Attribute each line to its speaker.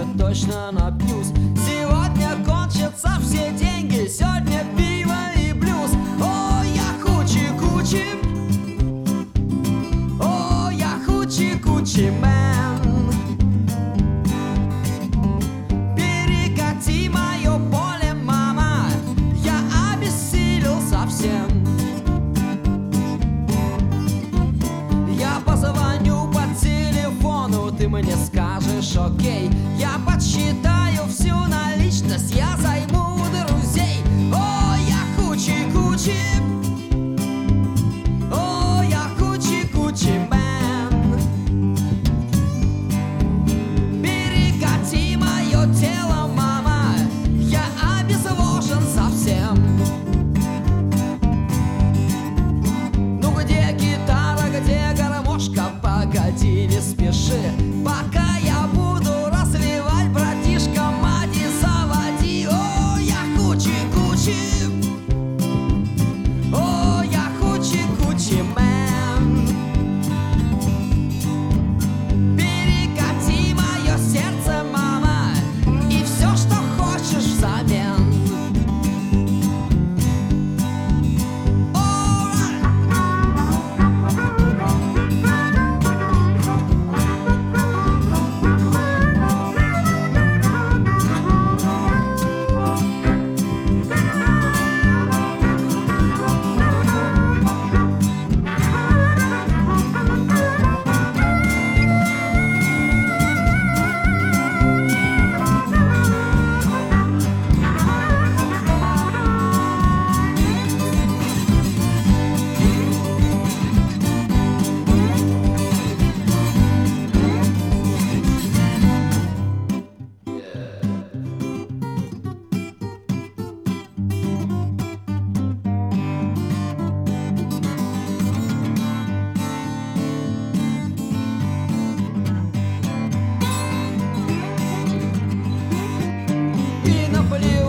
Speaker 1: точно напьюсь. Сегодня кончатся все деньги, сегодня пиво и блюз. О, я хучи-кучи, о, я хучи-кучи мэн. Перекати мое поле, мама, я обессилел совсем. Я позвоню по телефону, ты мне скажешь окей. Я подсчитаю всю наличность, я займу у друзей. О, я хучи-кучи, о, я хучи-кучи мэн. Перекати мое тело, мама, я обезвожен совсем. Ну где гитара, где гармошка? Погоди, не спеши, пока я буду разливать, братишка, мади заводи. О, я хучи-кучи, о, я хучи-кучи мэн. Перекати мое сердце, мама, и все, что хочешь взамен. И наплевать